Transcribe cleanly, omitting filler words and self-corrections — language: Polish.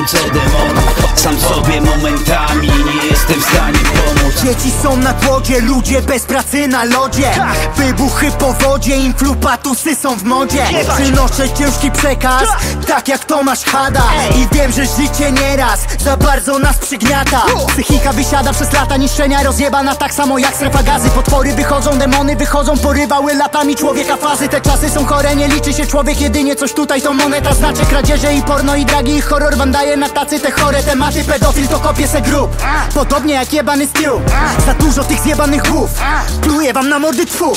tysiące demonów. Sam sobie momentami nie jestem w stanie pomóc. Dzieci są na głodzie, ludzie bez pracy na lodzie. Wybuchy po wodzie, influpatusy są w modzie. Przynoszę ciężki przekaz, tak jak Tomasz Hada. I wiem, że życie nieraz za bardzo nas przygniata. Psychika wysiada przez lata niszczenia, rozjebana tak samo jak strefa gazy. Potwory wychodzą, demony wychodzą, porywały latami człowieka fazy. Te czasy są chore, nie liczy się człowiek jedynie. Coś tutaj to moneta, znaczy kradzieże i porno i dragi i horror. Wam daje na tacy te chore tematy. Pedofil to kopie se grób, podobnie jak jebany Stu. Za dużo tych zjebanych głów, pluję wam na mordy, tfu.